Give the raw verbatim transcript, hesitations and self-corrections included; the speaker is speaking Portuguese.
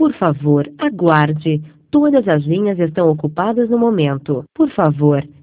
Por favor, aguarde. Todas as linhas estão ocupadas no momento. Por favor,